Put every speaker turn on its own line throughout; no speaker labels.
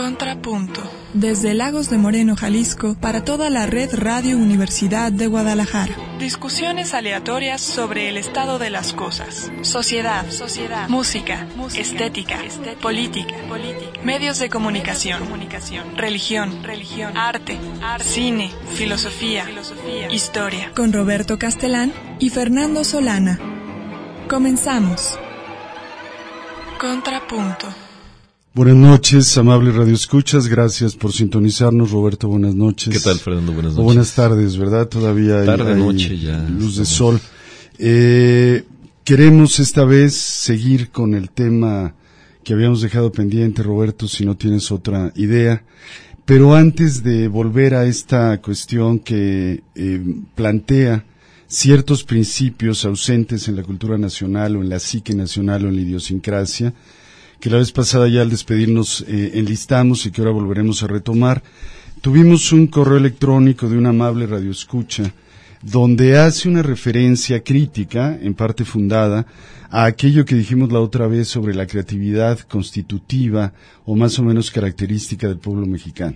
Contrapunto. Desde Lagos de Moreno, Jalisco, para toda la red Radio Universidad de Guadalajara. Discusiones aleatorias sobre el estado de las cosas. Sociedad, música, estética, política, medios de comunicación, religión, arte, cine, filosofía, historia. Con Roberto Castelán y Fernando Solana. Comenzamos. Contrapunto.
Buenas noches, amables radioescuchas, gracias por sintonizarnos. Roberto, buenas noches.
¿Qué tal, Fernando? Buenas noches.
O buenas tardes, ¿verdad? Todavía hay
noche ya.
Luz de sol. Queremos esta vez seguir con el tema que habíamos dejado pendiente, Roberto, si no tienes otra idea. Pero antes de volver a esta cuestión que plantea ciertos principios ausentes en la cultura nacional o en la psique nacional o en la idiosincrasia, que la vez pasada ya al despedirnos enlistamos y que ahora volveremos a retomar, tuvimos un correo electrónico de una amable radioescucha donde hace una referencia crítica, en parte fundada, a aquello que dijimos la otra vez sobre la creatividad constitutiva o más o menos característica del pueblo mexicano.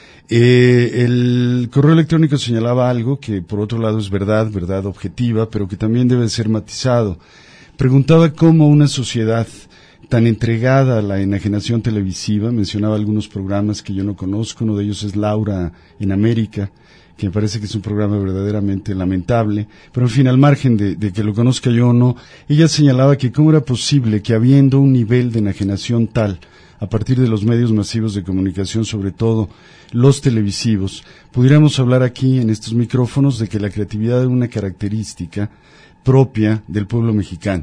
El correo electrónico señalaba algo que por otro lado es verdad objetiva, pero que también debe ser matizado. Preguntaba cómo una sociedad tan entregada a la enajenación televisiva, mencionaba algunos programas que yo no conozco, uno de ellos es Laura en América, que me parece que es un programa verdaderamente lamentable, pero en fin, al margen de que lo conozca yo o no, ella señalaba que cómo era posible que habiendo un nivel de enajenación tal, a partir de los medios masivos de comunicación, sobre todo los televisivos, pudiéramos hablar aquí en estos micrófonos de que la creatividad es una característica propia del pueblo mexicano.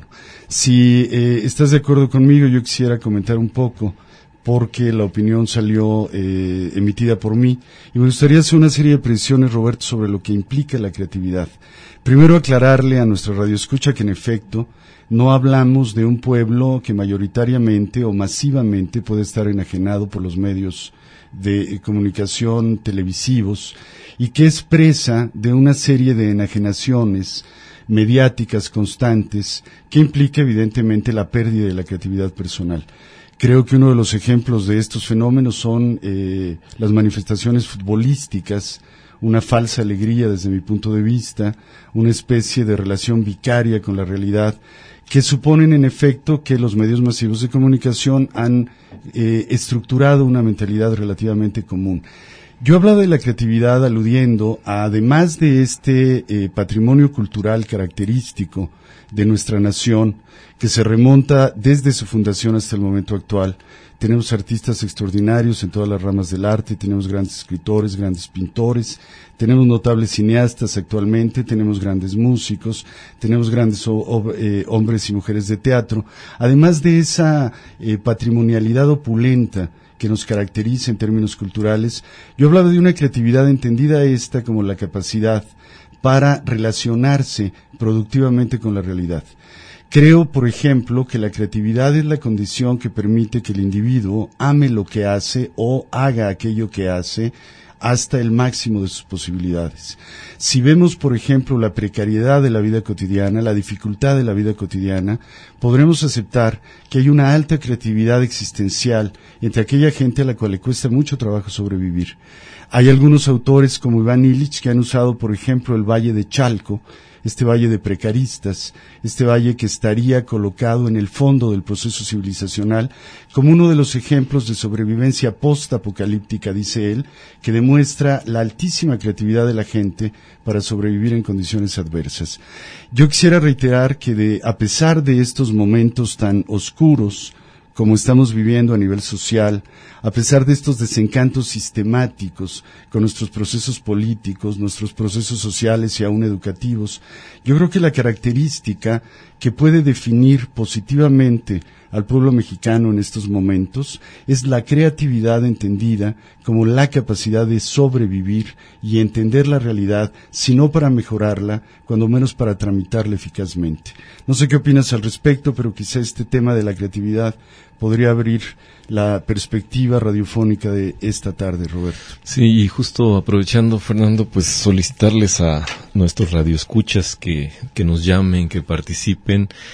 Si estás de acuerdo conmigo, yo quisiera comentar un poco, porque la opinión salió emitida por mí, y me gustaría hacer una serie de precisiones, Roberto, sobre lo que implica la creatividad. Primero, aclararle a nuestra radioescucha que en efecto no hablamos de un pueblo que mayoritariamente o masivamente puede estar enajenado por los medios de comunicación televisivos y que es presa de una serie de enajenaciones mediáticas constantes que implica evidentemente la pérdida de la creatividad personal. Creo que uno de los ejemplos de estos fenómenos son las manifestaciones futbolísticas, una falsa alegría desde mi punto de vista, una especie de relación vicaria con la realidad, que suponen en efecto que los medios masivos de comunicación han estructurado una mentalidad relativamente común. Yo hablaba de la creatividad aludiendo a, además de este patrimonio cultural característico de nuestra nación, que se remonta desde su fundación hasta el momento actual. Tenemos artistas extraordinarios en todas las ramas del arte, tenemos grandes escritores, grandes pintores, tenemos notables cineastas actualmente, tenemos grandes músicos, tenemos grandes hombres y mujeres de teatro. Además de esa patrimonialidad opulenta que nos caracteriza en términos culturales, yo hablaba de una creatividad entendida esta como la capacidad para relacionarse productivamente con la realidad. Creo, por ejemplo, que la creatividad es la condición que permite que el individuo ame lo que hace o haga aquello que hace hasta el máximo de sus posibilidades. Si vemos, por ejemplo, la precariedad de la vida cotidiana, la dificultad de la vida cotidiana, podremos aceptar que hay una alta creatividad existencial entre aquella gente a la cual le cuesta mucho trabajo sobrevivir. Hay algunos autores como Iván Illich que han usado, por ejemplo, el Valle de Chalco, este valle de precaristas, este valle que estaría colocado en el fondo del proceso civilizacional como uno de los ejemplos de sobrevivencia post-apocalíptica, dice él, que demuestra la altísima creatividad de la gente para sobrevivir en condiciones adversas. Yo quisiera reiterar que a pesar de estos momentos tan oscuros como estamos viviendo a nivel social, a pesar de estos desencantos sistemáticos con nuestros procesos políticos, nuestros procesos sociales y aún educativos, yo creo que la característica que puede definir positivamente al pueblo mexicano en estos momentos es la creatividad entendida como la capacidad de sobrevivir y entender la realidad, si no para mejorarla, cuando menos para tramitarla eficazmente. No sé qué opinas al respecto, pero quizá este tema de la creatividad podría abrir la perspectiva radiofónica de esta tarde, Roberto.
Sí, y justo aprovechando, Fernando, pues solicitarles a nuestros radioescuchas que nos llamen, que participen.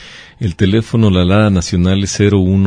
El teléfono, la alada nacional es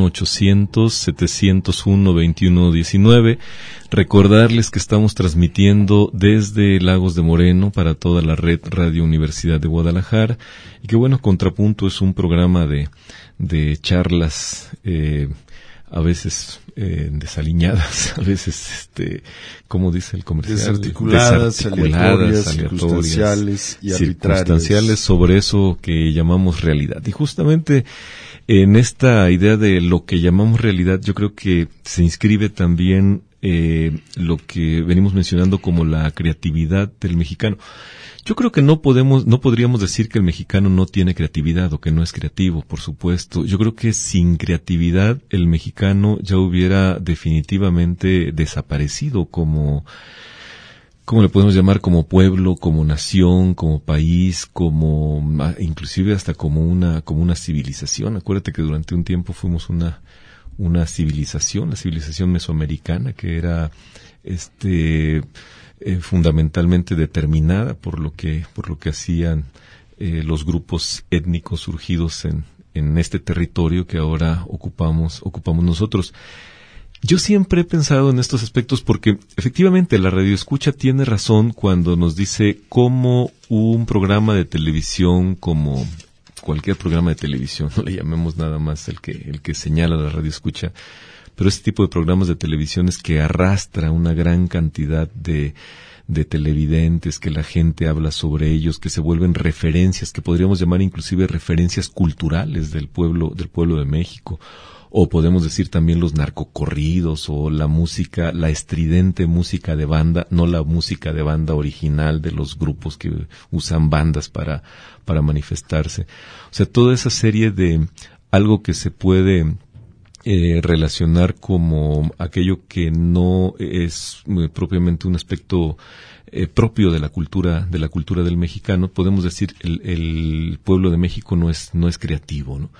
01800-701-2119. Recordarles que estamos transmitiendo desde Lagos de Moreno para toda la red Radio Universidad de Guadalajara. Y que bueno, Contrapunto es un programa de charlas, a veces desaliñadas, a veces, como dice el comercial,
desarticuladas, aleatorias, circunstanciales y
arbitrarias, sobre eso que llamamos realidad. Y justamente en esta idea de lo que llamamos realidad, yo creo que se inscribe también lo que venimos mencionando como la creatividad del mexicano. Yo creo que no podríamos decir que el mexicano no tiene creatividad o que no es creativo, por supuesto. Yo creo que sin creatividad el mexicano ya hubiera definitivamente desaparecido ¿cómo le podemos llamar? Como pueblo, como nación, como país, inclusive hasta como una civilización. Acuérdate que durante un tiempo fuimos una civilización, la civilización mesoamericana, que era fundamentalmente determinada por lo que hacían los grupos étnicos surgidos en este territorio que ahora ocupamos nosotros. Yo siempre he pensado en estos aspectos porque efectivamente la radioescucha tiene razón cuando nos dice cómo un programa de televisión, como cualquier programa de televisión, no le llamemos nada más el que señala la radioescucha, pero este tipo de programas de televisión es que arrastra una gran cantidad de televidentes, que la gente habla sobre ellos, que se vuelven referencias, que podríamos llamar inclusive referencias culturales del pueblo de México, o podemos decir también los narcocorridos, o la música, la estridente música de banda, no la música de banda original de los grupos que usan bandas para manifestarse. O sea, toda esa serie de algo que se puede relacionar como aquello que no es propiamente un aspecto propio de la cultura del mexicano. Podemos decir el pueblo de México no es creativo, ¿no?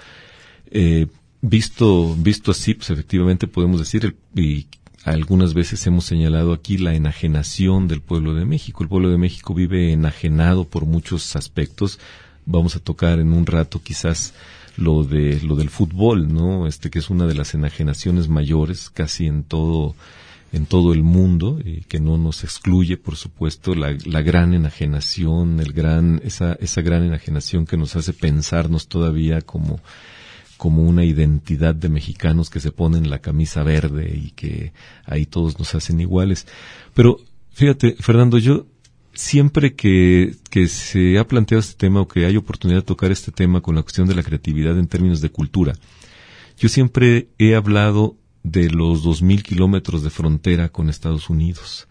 Visto así, pues efectivamente podemos decir, y algunas veces hemos señalado aquí la enajenación del pueblo de México. El pueblo de México vive enajenado por muchos aspectos. Vamos a tocar en un rato quizás lo del fútbol, ¿no? Que es una de las enajenaciones mayores casi en todo el mundo, que no nos excluye, por supuesto, la gran enajenación, esa gran enajenación que nos hace pensarnos todavía como una identidad de mexicanos que se ponen la camisa verde y que ahí todos nos hacen iguales. Pero fíjate, Fernando, yo siempre que se ha planteado este tema o que hay oportunidad de tocar este tema con la cuestión de la creatividad en términos de cultura, yo siempre he hablado de los 2,000 kilómetros de frontera con Estados Unidos.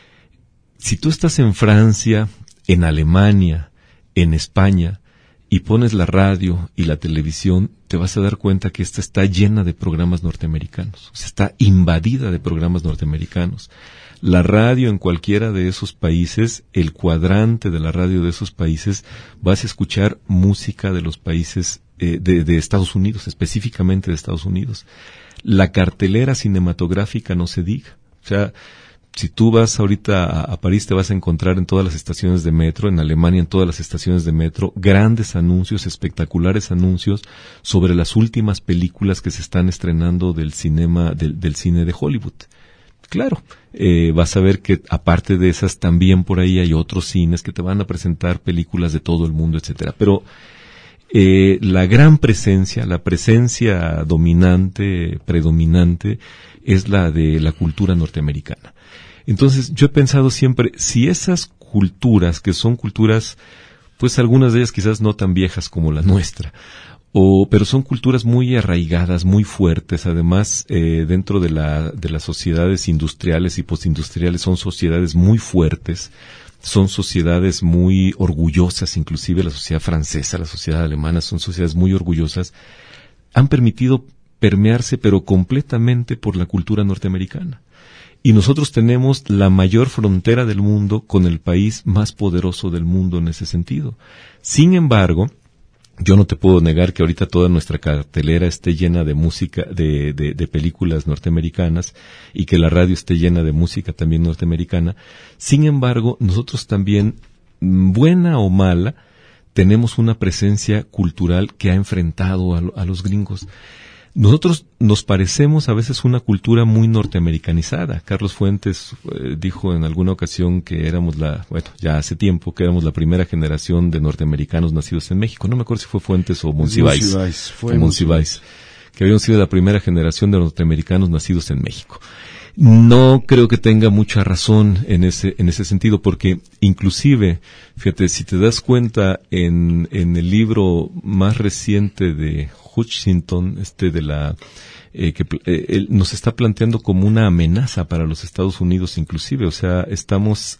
Si tú estás en Francia, en Alemania, en España, y pones la radio y la televisión, te vas a dar cuenta que esta está llena de programas norteamericanos. O sea, está invadida de programas norteamericanos. La radio en cualquiera de esos países, el cuadrante de la radio de esos países, vas a escuchar música de los países de Estados Unidos, específicamente de Estados Unidos. La cartelera cinematográfica no se diga. O sea, si tú vas ahorita a París, te vas a encontrar en todas las estaciones de metro, en Alemania en todas las estaciones de metro, grandes anuncios, espectaculares anuncios sobre las últimas películas que se están estrenando del cine de Hollywood. Claro, vas a ver que aparte de esas también por ahí hay otros cines que te van a presentar películas de todo el mundo, etcétera. Pero la gran presencia, la presencia dominante, predominante, es la de la cultura norteamericana. Entonces, yo he pensado siempre, si esas culturas, que son culturas, pues algunas de ellas quizás no tan viejas como la nuestra, pero son culturas muy arraigadas, muy fuertes, además, dentro de las sociedades industriales y postindustriales, son sociedades muy fuertes, son sociedades muy orgullosas, inclusive la sociedad francesa, la sociedad alemana, son sociedades muy orgullosas, han permitido permearse, pero completamente por la cultura norteamericana. Y nosotros tenemos la mayor frontera del mundo con el país más poderoso del mundo en ese sentido. Sin embargo, yo no te puedo negar que ahorita toda nuestra cartelera esté llena de música, de películas norteamericanas, y que la radio esté llena de música también norteamericana. Sin embargo, nosotros también, buena o mala, tenemos una presencia cultural que ha enfrentado a los gringos. Nosotros nos parecemos a veces una cultura muy norteamericanizada. Carlos Fuentes dijo en alguna ocasión que ya hace tiempo, que éramos la primera generación de norteamericanos nacidos en México. No me acuerdo si fue Fuentes o Monsiváis. Monsiváis. Que habíamos sido la primera generación de norteamericanos nacidos en México. No creo que tenga mucha razón en ese sentido, porque inclusive, fíjate, si te das cuenta en el libro más reciente de Hutchinson, él nos está planteando como una amenaza para los Estados Unidos inclusive, o sea, estamos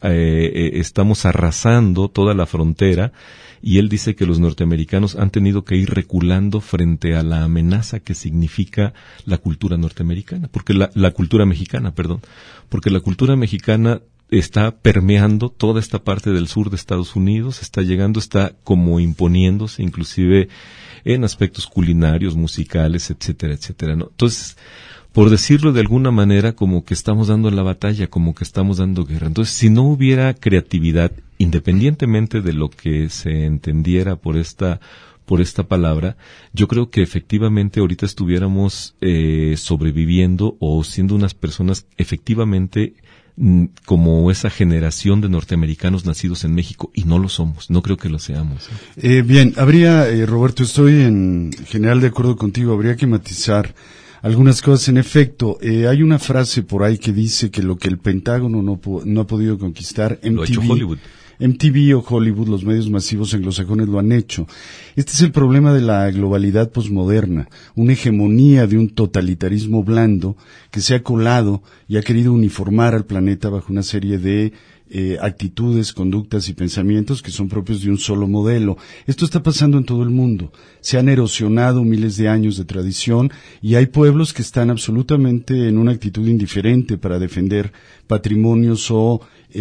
arrasando toda la frontera, y él dice que los norteamericanos han tenido que ir reculando frente a la amenaza que significa la cultura norteamericana, porque la cultura mexicana, porque la cultura mexicana está permeando toda esta parte del sur de Estados Unidos, está como imponiéndose inclusive en aspectos culinarios, musicales, etcétera, etcétera, ¿no? Entonces, por decirlo de alguna manera, como que estamos dando la batalla, como que estamos dando guerra. Entonces, si no hubiera creatividad, independientemente de lo que se entendiera por esta palabra, yo creo que efectivamente ahorita estuviéramos sobreviviendo o siendo unas personas efectivamente como esa generación de norteamericanos nacidos en México, y no lo somos, no creo que lo seamos.
Bien, Roberto, estoy en general de acuerdo contigo, habría que matizar algunas cosas. En efecto, hay una frase por ahí que dice que lo que el Pentágono no ha podido conquistar,
lo ha hecho Hollywood.
MTV o Hollywood, los medios masivos anglosajones lo han hecho. Este es el problema de la globalidad posmoderna, una hegemonía de un totalitarismo blando que se ha colado y ha querido uniformar al planeta bajo una serie de actitudes, conductas y pensamientos que son propios de un solo modelo. Esto está pasando en todo el mundo. Se han erosionado miles de años de tradición y hay pueblos que están absolutamente en una actitud indiferente para defender patrimonios o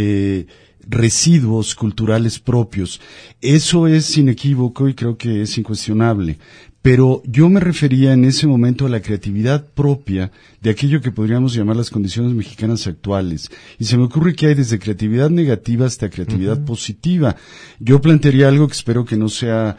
residuos culturales propios. Eso es inequívoco y creo que es incuestionable. Pero yo me refería en ese momento a la creatividad propia de aquello que podríamos llamar las condiciones mexicanas actuales. Y se me ocurre que hay desde creatividad negativa hasta creatividad positiva. Yo plantearía algo que espero que no sea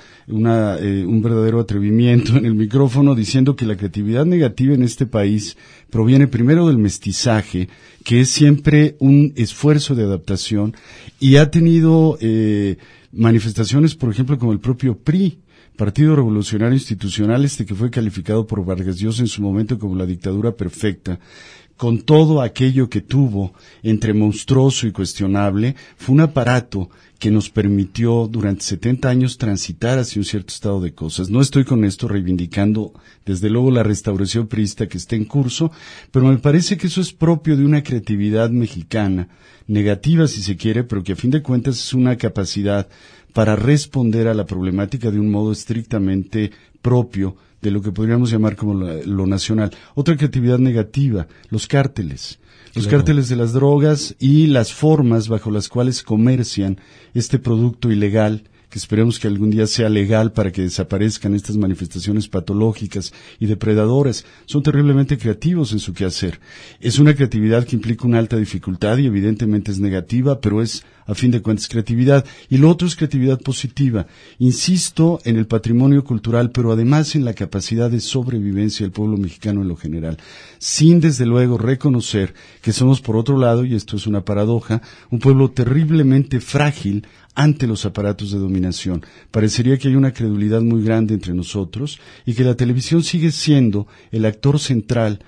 un verdadero atrevimiento en el micrófono, diciendo que la creatividad negativa en este país proviene primero del mestizaje, que es siempre un esfuerzo de adaptación, y ha tenido manifestaciones, por ejemplo, como el propio PRI, Partido Revolucionario Institucional, que fue calificado por Vargas Llosa en su momento como la dictadura perfecta, con todo aquello que tuvo entre monstruoso y cuestionable, fue un aparato que nos permitió durante 70 años transitar hacia un cierto estado de cosas. No estoy con esto reivindicando, desde luego, la restauración priista que está en curso, pero me parece que eso es propio de una creatividad mexicana, negativa si se quiere, pero que a fin de cuentas es una capacidad para responder a la problemática de un modo estrictamente propio de lo que podríamos llamar como lo nacional. Otra creatividad negativa, los cárteles. Los cárteles de las drogas y las formas bajo las cuales comercian este producto ilegal, que esperemos que algún día sea legal para que desaparezcan estas manifestaciones patológicas y depredadoras. Son terriblemente creativos en su quehacer. Es una creatividad que implica una alta dificultad y evidentemente es negativa, pero es a fin de cuentas creatividad. Y lo otro es creatividad positiva. Insisto en el patrimonio cultural, pero además en la capacidad de sobrevivencia del pueblo mexicano en lo general, sin desde luego reconocer que somos, por otro lado, y esto es una paradoja, un pueblo terriblemente frágil ante los aparatos de dominación. Parecería que hay una credulidad muy grande entre nosotros y que la televisión sigue siendo el actor central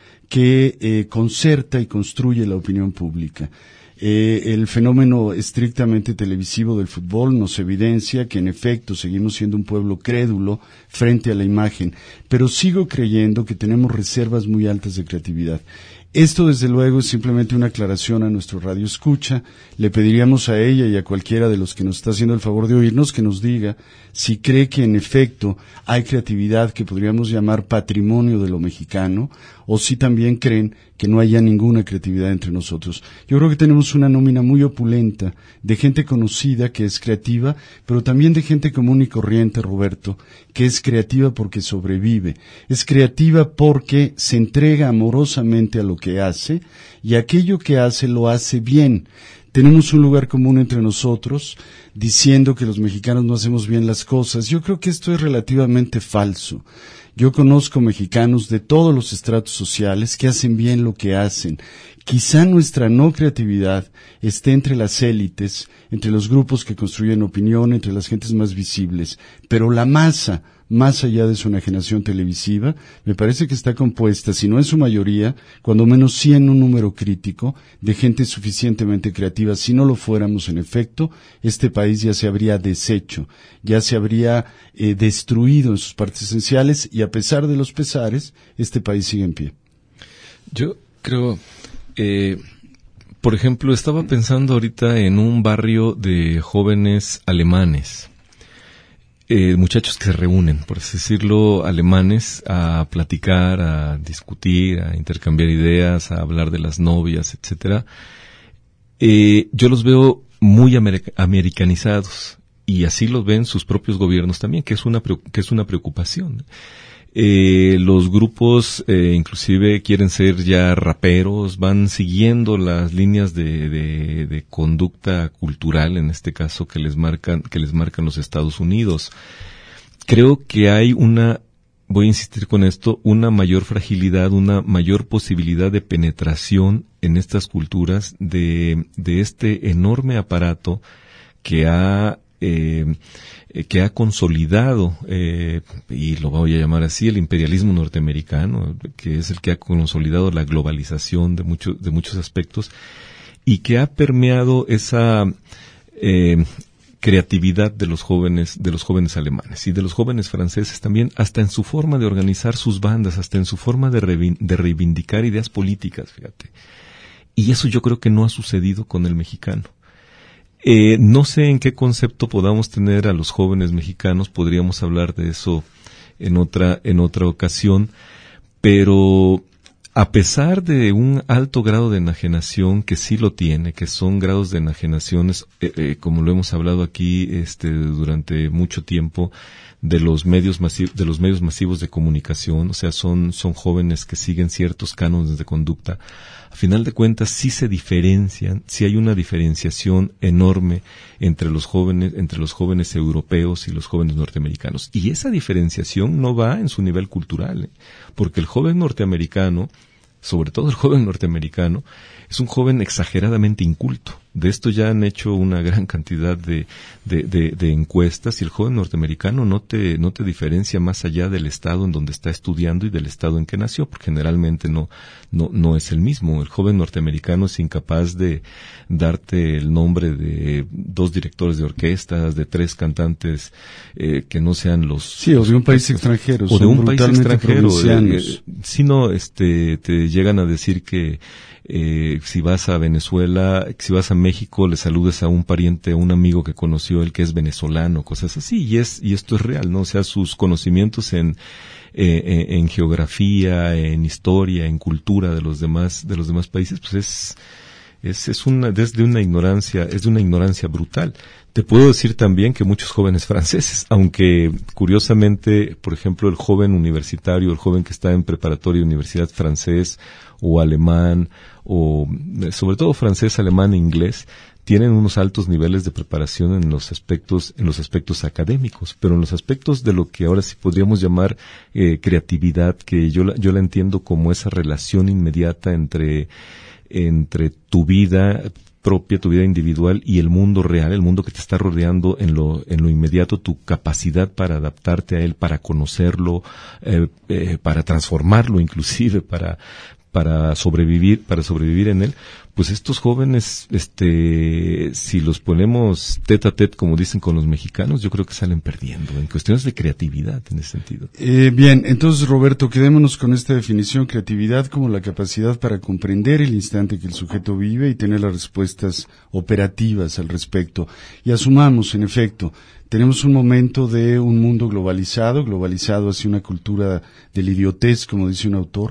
que concerta y construye la opinión pública. El fenómeno estrictamente televisivo del fútbol nos evidencia que en efecto seguimos siendo un pueblo crédulo frente a la imagen, pero sigo creyendo que tenemos reservas muy altas de creatividad. Esto, desde luego, es simplemente una aclaración a nuestro radio escucha. Le pediríamos a ella y a cualquiera de los que nos está haciendo el favor de oírnos que nos diga si cree que en efecto hay creatividad que podríamos llamar patrimonio de lo mexicano, o si también creen que no haya ninguna creatividad entre nosotros. Yo creo que tenemos una nómina muy opulenta de gente conocida que es creativa, pero también de gente común y corriente, Roberto, que es creativa porque sobrevive, es creativa porque se entrega amorosamente a lo que hace y aquello que hace lo hace bien. Tenemos un lugar común entre nosotros diciendo que los mexicanos no hacemos bien las cosas. Yo creo que esto es relativamente falso. Yo conozco mexicanos de todos los estratos sociales que hacen bien lo que hacen. Quizá nuestra no creatividad esté entre las élites, entre los grupos que construyen opinión, entre las gentes más visibles, pero la masa, más allá de su enajenación televisiva, me parece que está compuesta, si no en su mayoría, cuando menos sí en un número crítico, de gente suficientemente creativa. Si no lo fuéramos, en efecto, este país ya se habría deshecho, ya se habría destruido en sus partes esenciales, y a pesar de los pesares, este país sigue en pie.
Yo creo, por ejemplo, estaba pensando ahorita en un barrio de jóvenes alemanes, muchachos que se reúnen, por así decirlo, alemanes, a platicar, a discutir, a intercambiar ideas, a hablar de las novias, etcétera. Yo los veo muy americanizados, y así los ven sus propios gobiernos también, que es una preocupación. Los grupos inclusive quieren ser ya raperos, van siguiendo las líneas de conducta cultural, en este caso que les marcan los Estados Unidos. Creo que hay voy a insistir con esto, una mayor fragilidad, una mayor posibilidad de penetración en estas culturas de este enorme aparato que ha consolidado, y lo voy a llamar así, el imperialismo norteamericano, que es el que ha consolidado la globalización de muchos aspectos, y que ha permeado esa creatividad de los jóvenes alemanes y de los jóvenes franceses también, hasta en su forma de organizar sus bandas, hasta en su forma de reivindicar ideas políticas, fíjate. Y eso yo creo que no ha sucedido con el mexicano. No sé en qué concepto podamos tener a los jóvenes mexicanos, podríamos hablar de eso en otra ocasión, pero a pesar de un alto grado de enajenación, que sí lo tiene, que son grados de enajenaciones, como lo hemos hablado aquí durante mucho tiempo, de los medios masivos de comunicación, o sea, son jóvenes que siguen ciertos cánones de conducta. A final de cuentas sí se diferencian, sí hay una diferenciación enorme entre los jóvenes europeos y los jóvenes norteamericanos. Y esa diferenciación no va en su nivel cultural, porque el joven norteamericano, sobre todo el joven norteamericano, es un joven exageradamente inculto. De esto ya han hecho una gran cantidad de encuestas, y el joven norteamericano no te diferencia más allá del estado en donde está estudiando y del estado en que nació, porque generalmente no es el mismo. El joven norteamericano es incapaz de darte el nombre de 2 directores de orquestas, de 3 cantantes que no sean los...
Sí, o de un país extranjero.
O de un país extranjero. Si no, te llegan a decir que si vas a Venezuela, si vas a México, le saludes a un pariente, a un amigo que conoció él que es venezolano, cosas así, y esto es real, ¿no? O sea, sus conocimientos en geografía, en historia, en cultura de los demás países, pues es de una ignorancia brutal. Te puedo decir también que muchos jóvenes franceses, aunque curiosamente, por ejemplo, el joven universitario, el joven que está en preparatoria, universidad francés o alemán, o sobre todo francés, alemán e inglés, tienen unos altos niveles de preparación en los aspectos académicos, pero en los aspectos de lo que ahora sí podríamos llamar creatividad, que yo la entiendo como esa relación inmediata entre tu vida propia, tu vida individual, y el mundo real, el mundo que te está rodeando en lo inmediato, tu capacidad para adaptarte a él, para conocerlo, para transformarlo inclusive, para sobrevivir en él. Pues estos jóvenes, si los ponemos tete a tete, como dicen con los mexicanos, yo creo que salen perdiendo en cuestiones de creatividad en ese sentido.
Bien, entonces, Roberto, quedémonos con esta definición: creatividad como la capacidad para comprender el instante que el sujeto vive y tener las respuestas operativas al respecto. Y asumamos, en efecto, tenemos un momento de un mundo globalizado hacia una cultura del idiotez, como dice un autor,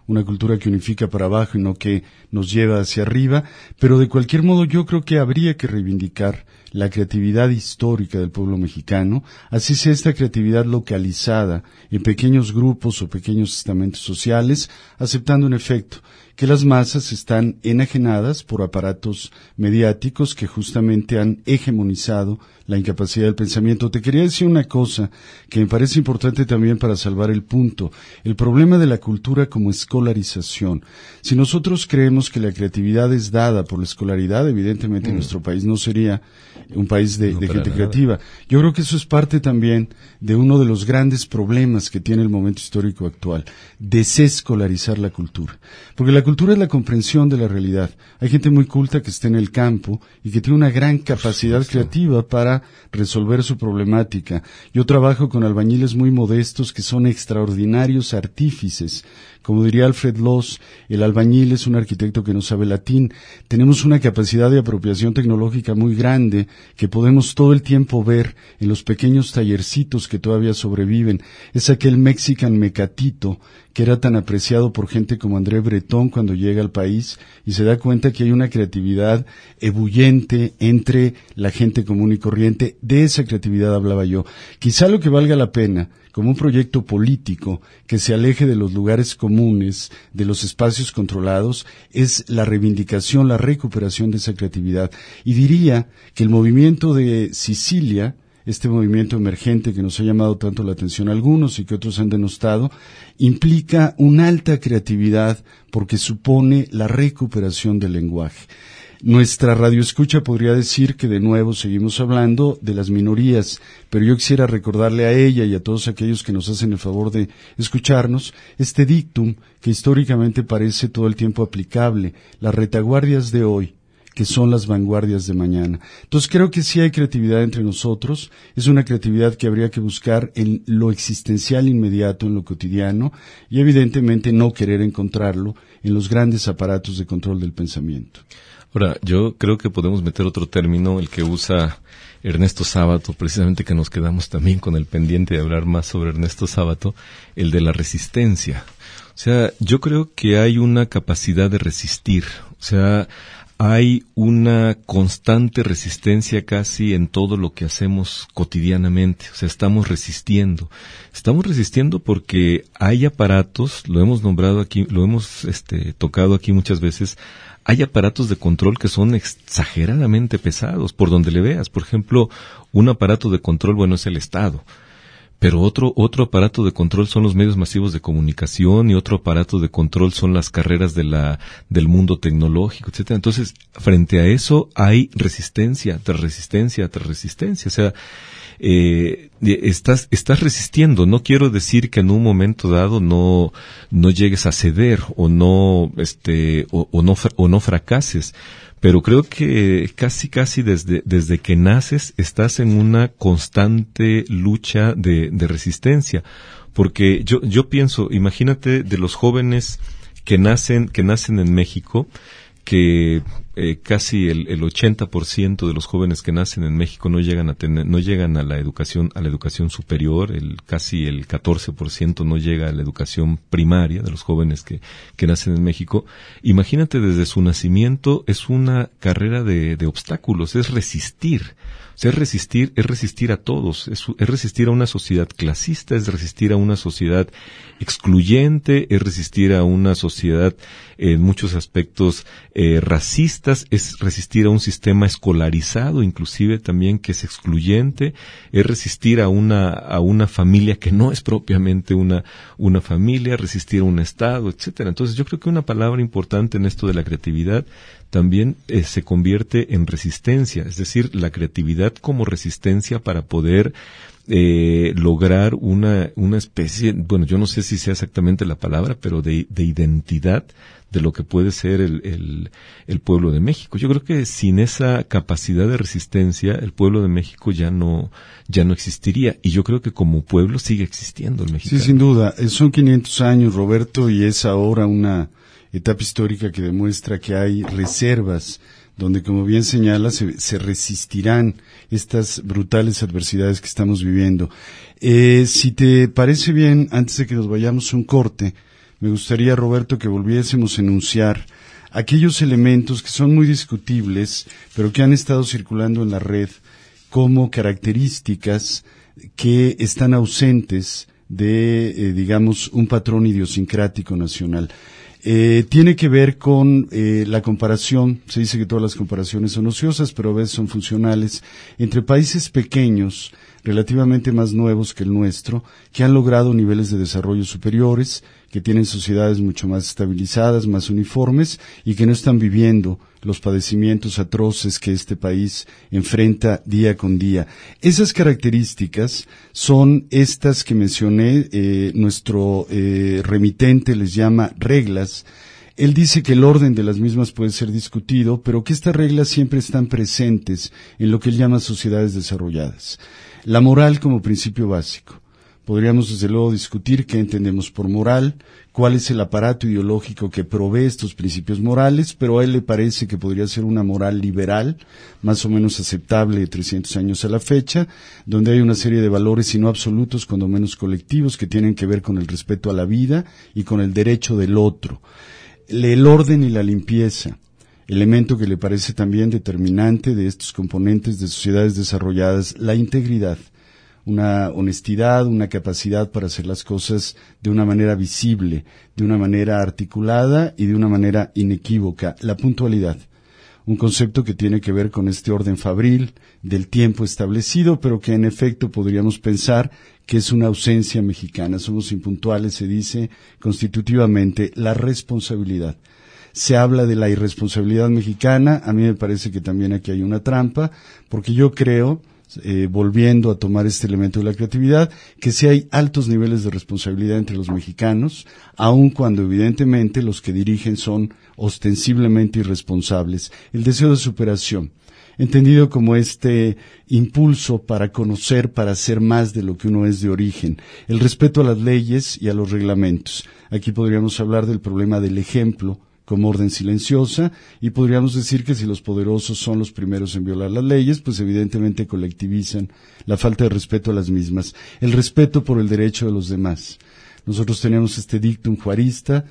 una cultura que unifica para abajo y no que nos lleva hacia arriba, pero de cualquier modo yo creo que habría que reivindicar la creatividad histórica del pueblo mexicano, así sea esta creatividad localizada en pequeños grupos o pequeños estamentos sociales, aceptando en efecto que las masas están enajenadas por aparatos mediáticos que justamente han hegemonizado la incapacidad del pensamiento. Te quería decir una cosa que me parece importante también para salvar el punto, el problema de la cultura como escolarización. Si nosotros creemos que la creatividad es dada por la escolaridad, evidentemente nuestro país no sería un país de gente creativa. Yo creo que eso es parte también de uno de los grandes problemas que tiene el momento histórico actual, desescolarizar la cultura. Porque la cultura es la comprensión de la realidad. Hay gente muy culta que está en el campo y que tiene una gran capacidad creativa para resolver su problemática. Yo trabajo con albañiles muy modestos que son extraordinarios artífices. Como diría Alfred Loos, el albañil es un arquitecto que no sabe latín. Tenemos una capacidad de apropiación tecnológica muy grande que podemos todo el tiempo ver en los pequeños tallercitos que todavía sobreviven. Es aquel Mexican mecatito que era tan apreciado por gente como André Breton cuando llega al país y se da cuenta que hay una creatividad ebullente entre la gente común y corriente. De esa creatividad hablaba yo. Quizá lo que valga la pena como un proyecto político que se aleje de los lugares comunes, de los espacios controlados, es la reivindicación, la recuperación de esa creatividad. Y diría que el movimiento de Sicilia, este movimiento emergente que nos ha llamado tanto la atención a algunos y que otros han denostado, implica una alta creatividad porque supone la recuperación del lenguaje. Nuestra radioescucha podría decir que de nuevo seguimos hablando de las minorías, pero yo quisiera recordarle a ella y a todos aquellos que nos hacen el favor de escucharnos este dictum que históricamente parece todo el tiempo aplicable: las retaguardias de hoy, que son las vanguardias de mañana. Entonces creo que sí hay creatividad entre nosotros, es una creatividad que habría que buscar en lo existencial inmediato, en lo cotidiano, y evidentemente no querer encontrarlo en los grandes aparatos de control del pensamiento.
Ahora, yo creo que podemos meter otro término, el que usa Ernesto Sábato, precisamente que nos quedamos también con el pendiente de hablar más sobre Ernesto Sábato, el de la resistencia. O sea, yo creo que hay una capacidad de resistir, o sea, hay una constante resistencia casi en todo lo que hacemos cotidianamente. O sea, estamos resistiendo porque hay aparatos, lo hemos nombrado aquí, lo hemos tocado aquí muchas veces. Hay aparatos de control que son exageradamente pesados, por donde le veas. Por ejemplo, un aparato de control, bueno, es el Estado. Pero otro aparato de control son los medios masivos de comunicación y otro aparato de control son las carreras del mundo tecnológico, etcétera. Entonces, frente a eso hay resistencia tras resistencia tras resistencia. O sea, estás resistiendo. No quiero decir que en un momento dado no llegues a ceder o no fracases. Pero creo que casi desde que naces estás en una constante lucha de resistencia. Porque yo pienso, imagínate de los jóvenes que nacen en México, que casi el 80% de los jóvenes que nacen en México no llegan a la educación superior, casi el 14% no llega a la educación primaria de los jóvenes que nacen en México. Imagínate, desde su nacimiento es una carrera de obstáculos, es resistir. O sea, es resistir a todos, es resistir a una sociedad clasista, es resistir a una sociedad excluyente, es resistir a una sociedad en muchos aspectos racistas, es resistir a un sistema escolarizado, inclusive también que es excluyente, es resistir a una familia que no es propiamente una familia, resistir a un Estado, etcétera. Entonces yo creo que una palabra importante en esto de la creatividad también se convierte en resistencia, es decir, la creatividad como resistencia para poder lograr una especie, bueno, yo no sé si sea exactamente la palabra, pero de identidad de lo que puede ser el pueblo de México. Yo creo que sin esa capacidad de resistencia, el pueblo de México ya no existiría, y yo creo que como pueblo sigue existiendo el mexicano.
Sí, sin duda, son 500 años, Roberto, y es ahora una etapa histórica que demuestra que hay reservas donde, como bien señala, se resistirán estas brutales adversidades que estamos viviendo. Si te parece bien, antes de que nos vayamos a un corte, me gustaría, Roberto, que volviésemos a enunciar aquellos elementos que son muy discutibles, pero que han estado circulando en la red como características que están ausentes de, digamos, un patrón idiosincrático nacional. Tiene que ver con la comparación, se dice que todas las comparaciones son ociosas, pero a veces son funcionales, entre países pequeños, relativamente más nuevos que el nuestro, que han logrado niveles de desarrollo superiores, que tienen sociedades mucho más estabilizadas, más uniformes, y que no están viviendo los padecimientos atroces que este país enfrenta día con día. Esas características son estas que mencioné, nuestro remitente les llama reglas. Él dice que el orden de las mismas puede ser discutido, pero que estas reglas siempre están presentes en lo que él llama sociedades desarrolladas. La moral como principio básico. Podríamos desde luego discutir qué entendemos por moral, cuál es el aparato ideológico que provee estos principios morales, pero a él le parece que podría ser una moral liberal, más o menos aceptable de 300 años a la fecha, donde hay una serie de valores, si no absolutos, cuando menos colectivos, que tienen que ver con el respeto a la vida y con el derecho del otro. El orden y la limpieza, elemento que le parece también determinante de estos componentes de sociedades desarrolladas, la integridad, una honestidad, una capacidad para hacer las cosas de una manera visible, de una manera articulada y de una manera inequívoca, la puntualidad, un concepto que tiene que ver con este orden fabril del tiempo establecido, pero que en efecto podríamos pensar que es una ausencia mexicana. Somos impuntuales, se dice constitutivamente. La responsabilidad. Se habla de la irresponsabilidad mexicana. A mí me parece que también aquí hay una trampa, porque yo creo, volviendo a tomar este elemento de la creatividad, que sí hay altos niveles de responsabilidad entre los mexicanos, aun cuando evidentemente los que dirigen son ostensiblemente irresponsables. El deseo de superación, entendido como este impulso para conocer, para ser más de lo que uno es de origen. El respeto a las leyes y a los reglamentos. Aquí podríamos hablar del problema del ejemplo como orden silenciosa, y podríamos decir que si los poderosos son los primeros en violar las leyes, pues evidentemente colectivizan la falta de respeto a las mismas. El respeto por el derecho de los demás. Nosotros tenemos este dictum juarista,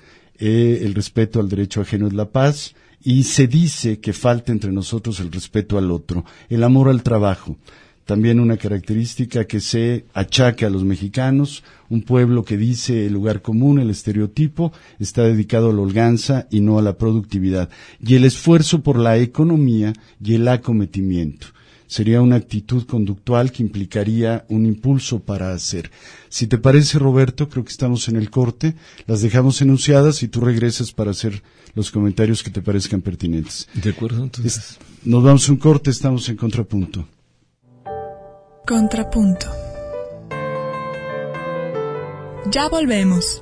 el respeto al derecho ajeno es la paz, y se dice que falta entre nosotros el respeto al otro, el amor al trabajo. También una característica que se achaca a los mexicanos, un pueblo que dice el lugar común, el estereotipo, está dedicado a la holganza y no a la productividad. Y el esfuerzo por la economía y el acometimiento. Sería una actitud conductual que implicaría un impulso para hacer. Si te parece, Roberto, creo que estamos en el corte, las dejamos enunciadas y tú regresas para hacer los comentarios que te parezcan pertinentes.
De acuerdo, entonces.
Nos vamos a un corte, estamos en Contrapunto.
Contrapunto. Ya volvemos.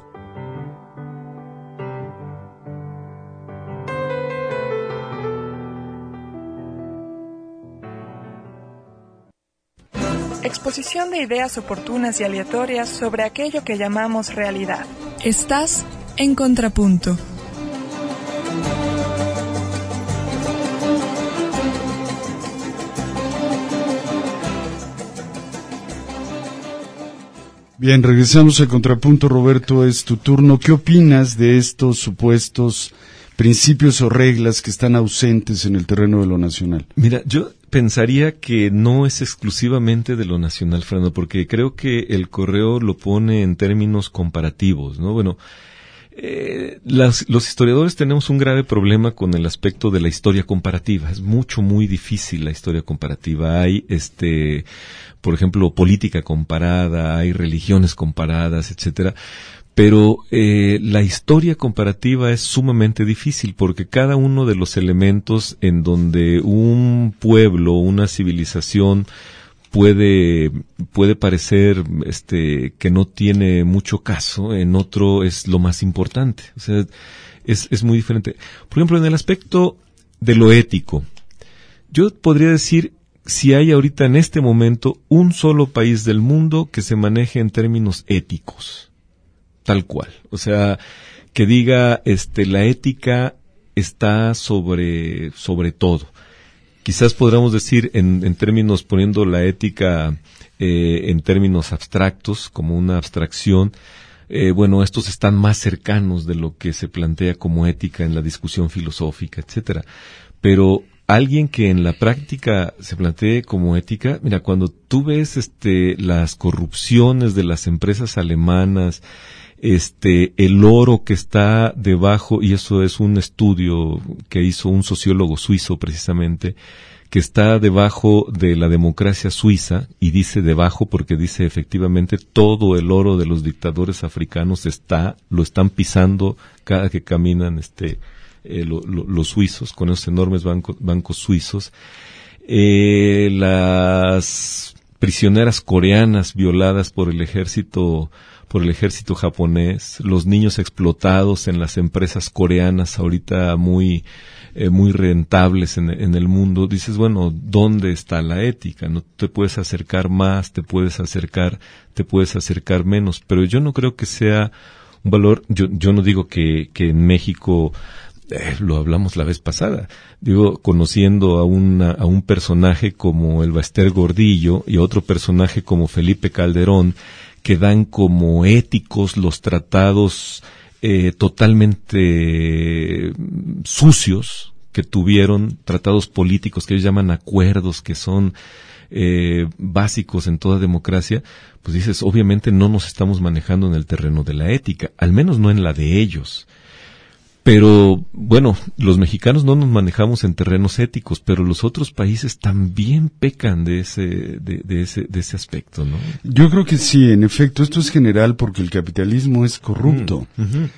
Exposición de ideas oportunas y aleatorias sobre aquello que llamamos realidad. Estás en Contrapunto.
Bien, regresamos al Contrapunto. Roberto, es tu turno. ¿Qué opinas de estos supuestos principios o reglas que están ausentes en el terreno de lo nacional?
Mira, yo pensaría que no es exclusivamente de lo nacional, Fernando, porque creo que el Correo lo pone en términos comparativos, ¿no? Bueno, los historiadores tenemos un grave problema con el aspecto de la historia comparativa. Es muy difícil la historia comparativa. Hay, por ejemplo, política comparada, hay religiones comparadas, etcétera. Pero la historia comparativa es sumamente difícil porque cada uno de los elementos en donde un pueblo, una civilización puede parecer que no tiene mucho caso, en otro es lo más importante. O sea, es muy diferente. Por ejemplo, en el aspecto de lo ético, yo podría decir si hay ahorita en este momento un solo país del mundo que se maneje en términos éticos. Tal cual. O sea, que diga, la ética está sobre todo. Quizás podríamos decir en términos, poniendo la ética en términos abstractos, como una abstracción, bueno, estos están más cercanos de lo que se plantea como ética en la discusión filosófica, etcétera. Pero alguien que en la práctica se plantee como ética, mira, cuando tú ves las corrupciones de las empresas alemanas, el oro que está debajo, y eso es un estudio que hizo un sociólogo suizo precisamente, que está debajo de la democracia suiza, y dice debajo porque dice efectivamente todo el oro de los dictadores africanos lo están pisando cada que caminan los suizos, con esos enormes bancos suizos. Las prisioneras coreanas violadas por el ejército japonés, los niños explotados en las empresas coreanas ahorita muy rentables en el mundo. Dices, bueno, ¿dónde está la ética? No te puedes acercar más, te puedes acercar menos, pero yo no creo que sea un valor. Yo no digo que en México, lo hablamos la vez pasada, digo, conociendo a un personaje como el Baester Gordillo y a otro personaje como Felipe Calderón, que dan como éticos los tratados totalmente sucios que tuvieron, tratados políticos que ellos llaman acuerdos, que son básicos en toda democracia. Pues dices, obviamente no nos estamos manejando en el terreno de la ética, al menos no en la de ellos. Pero, bueno, los mexicanos no nos manejamos en terrenos éticos, pero los otros países también pecan de ese aspecto, ¿no?
Yo creo que sí, en efecto, esto es general porque el capitalismo es corrupto.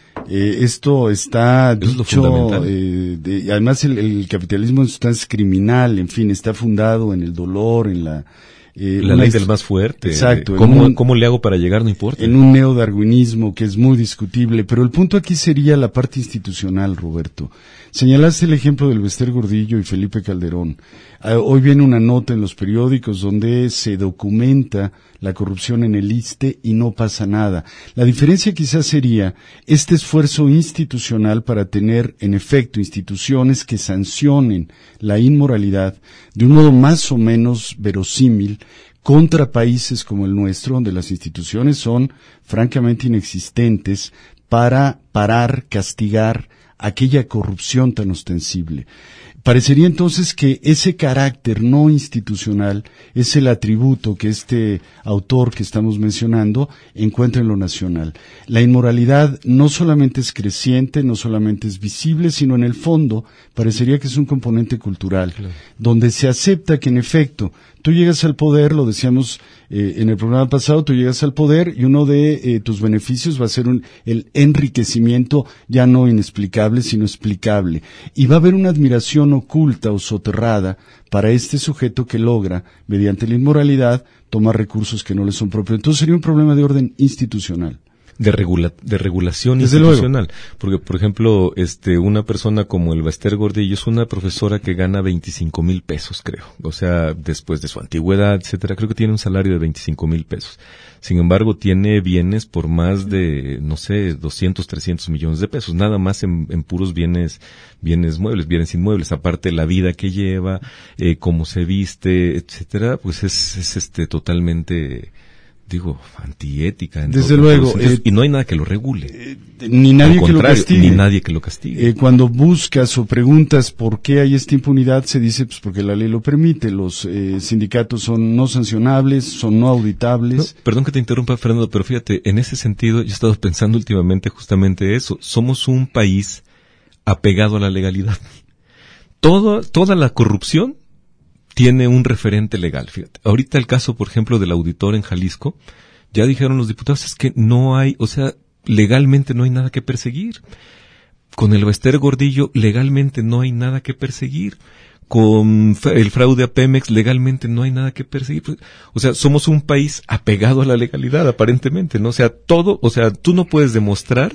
Esto está dicho, además el capitalismo es criminal, en fin, está fundado en el dolor, en la
ley del más fuerte.
Exacto.
¿Cómo le hago para llegar? No importa.
En un neodarwinismo que es muy discutible, pero el punto aquí sería la parte institucional, Roberto. Señalaste el ejemplo del Baester Gordillo y Felipe Calderón. Hoy viene una nota en los periódicos donde se documenta la corrupción en el ISSSTE y no pasa nada. La diferencia quizás sería este esfuerzo institucional para tener, en efecto, instituciones que sancionen la inmoralidad de un modo más o menos verosímil contra países como el nuestro, donde las instituciones son francamente inexistentes para parar, castigar aquella corrupción tan ostensible. Parecería entonces que ese carácter no institucional es el atributo que este autor que estamos mencionando encuentra en lo nacional. La inmoralidad no solamente es creciente, no solamente es visible, sino en el fondo parecería que es un componente cultural, claro, donde se acepta que en efecto tú llegas al poder, lo decíamos en el programa pasado, tú llegas al poder y uno de tus beneficios va a ser el enriquecimiento ya no inexplicable, sino explicable. Y va a haber una admiración oculta o soterrada para este sujeto que logra, mediante la inmoralidad, tomar recursos que no le son propios. Entonces sería un problema de orden institucional.
De regulación
Desde
institucional.
Luego.
Porque, por ejemplo, una persona como el Baester Gordillo es una profesora que gana 25,000 pesos, creo. O sea, después de su antigüedad, etcétera, creo que tiene un salario de 25,000 pesos. Sin embargo, tiene bienes por más de, 200, 300 millones de pesos. Nada más en puros bienes muebles, bienes inmuebles. Aparte, la vida que lleva, cómo se viste, etcétera, pues es totalmente, antiética.
Desde luego.
Y no hay nada que lo regule.
Ni nadie que lo castigue.
Ni nadie que lo castigue.
Cuando buscas o preguntas por qué hay esta impunidad, se dice pues porque la ley lo permite. Los sindicatos son no sancionables, son no auditables.
No, perdón que te interrumpa, Fernando, pero fíjate, en ese sentido yo he estado pensando últimamente justamente eso. Somos un país apegado a la legalidad. Toda la corrupción tiene un referente legal, fíjate. Ahorita el caso, por ejemplo, del auditor en Jalisco, ya dijeron los diputados, es que no hay, legalmente no hay nada que perseguir. Con el Baester Gordillo, legalmente no hay nada que perseguir. Con el fraude a Pemex, legalmente no hay nada que perseguir. Somos un país apegado a la legalidad, aparentemente, ¿no? Tú no puedes demostrar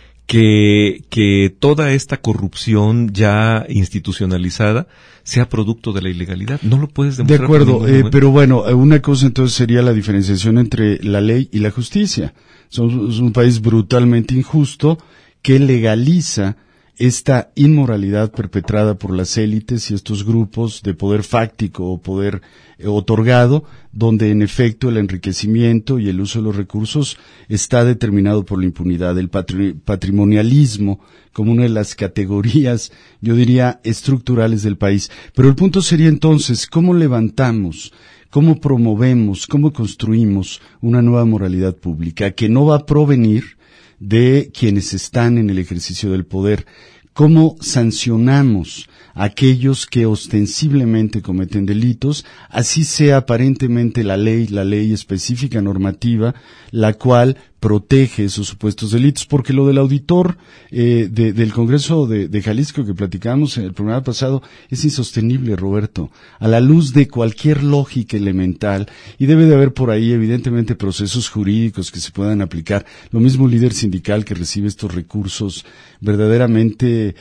que toda esta corrupción ya institucionalizada sea producto de la ilegalidad. No lo puedes demostrar.
De acuerdo, pero bueno, una cosa entonces sería la diferenciación entre la ley y la justicia. Somos un país brutalmente injusto que legaliza esta inmoralidad perpetrada por las élites y estos grupos de poder fáctico o poder otorgado, donde en efecto el enriquecimiento y el uso de los recursos está determinado por la impunidad, el patrimonialismo como una de las categorías, yo diría, estructurales del país. Pero el punto sería entonces, ¿cómo levantamos, cómo promovemos, cómo construimos una nueva moralidad pública que no va a provenir de quienes están en el ejercicio del poder? ¿Cómo sancionamos a aquellos que ostensiblemente cometen delitos, así sea aparentemente la ley específica normativa, la cual protege esos supuestos delitos? Porque lo del auditor del Congreso de Jalisco que platicamos en el programa pasado es insostenible, Roberto, a la luz de cualquier lógica elemental, y debe de haber por ahí evidentemente procesos jurídicos que se puedan aplicar. Lo mismo un líder sindical que recibe estos recursos verdaderamente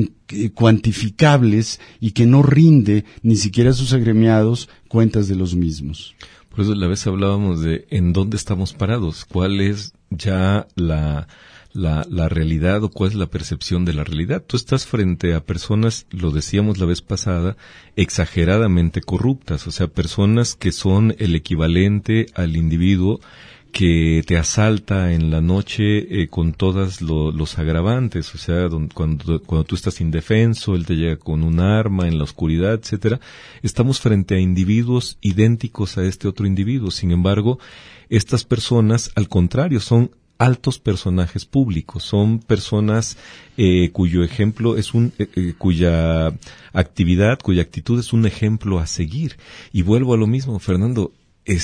cuantificables y que no rinde ni siquiera a sus agremiados cuentas de los mismos.
Por eso la vez hablábamos de en dónde estamos parados, cuál es ya la realidad o cuál es la percepción de la realidad. Tú estás frente a personas, lo decíamos la vez pasada, exageradamente corruptas, o sea, personas que son el equivalente al individuo que te asalta en la noche con todos los agravantes, o sea, cuando tú estás indefenso, él te llega con un arma en la oscuridad, etcétera. Estamos frente a individuos idénticos a este otro individuo. Sin embargo, estas personas, al contrario, son altos personajes públicos, son personas cuyo ejemplo es cuya actividad, cuya actitud es un ejemplo a seguir. Y vuelvo a lo mismo, Fernando.